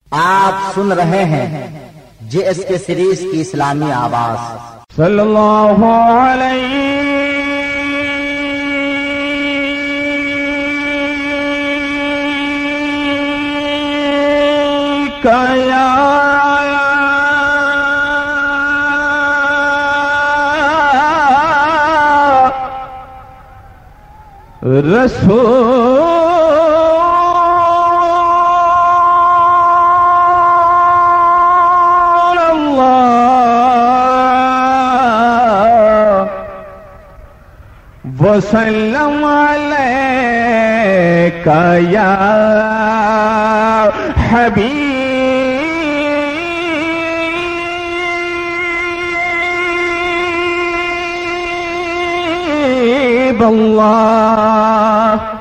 आप सुन रहे हैं JSK सीरीज की इस्लामी आवाज। सल्लल्लाहु अलैहि या रसूल वसल्लम अलैका या हबीब अल्लाह।